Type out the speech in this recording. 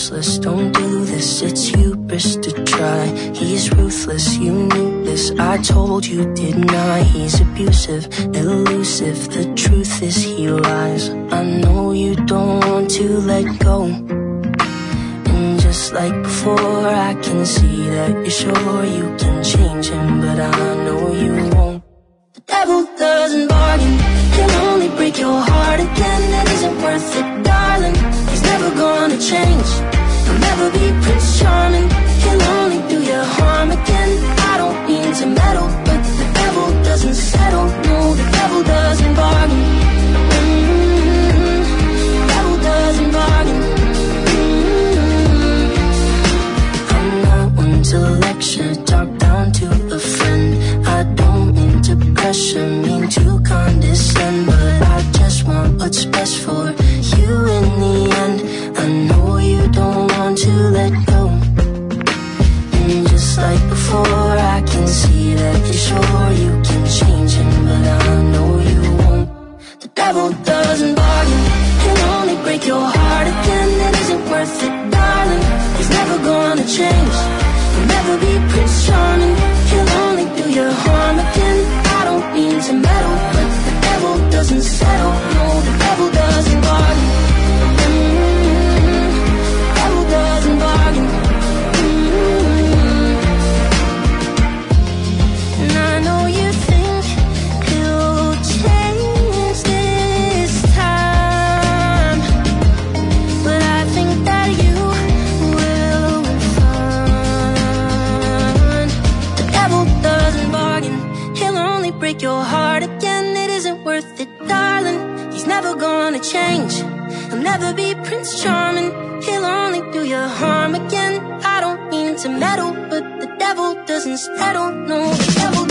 useless, don't do this, it's hubris to try. He's ruthless, you knew this, I told you, didn't I? He's abusive, elusive, the truth is he lies. I know you don't want to let go, and just like before I can see that you're sure you can change him, but I know you won't. The devil doesn't bargain, he'll only break your heart again. It isn't worth it, darling, he's never gonna change. He'll never be Prince Charming, he'll only do you harm again. I don't mean to meddle, but the devil doesn't settle. No, the devil doesn't bargain. The devil doesn't bargain. I'm not one to lecture, talk down to a friend. I don't mean to pressure, mean to condescend, but I just want what's best for you in the end. I know you don't want to let go, and just like before I can see that you're sure you can change him, but I know you won't. The devil doesn't bargain, he'll only break your heart again. It isn't worth it, darling, he's never gonna change. He'll never be Prince Charming, he'll only do you harm again. I don't mean to meddle, but the devil doesn't settle. No, the devil doesn't bargain. The devil doesn't bargain. And I know you think he'll change this time, but I think that you will find the devil doesn't bargain, he'll only break your heart again. It isn't worth it, darling, he's never gonna change. He'll never be Prince Charming, he'll only do you harm again. I don't mean to meddle, but the devil doesn't settle. No, the devil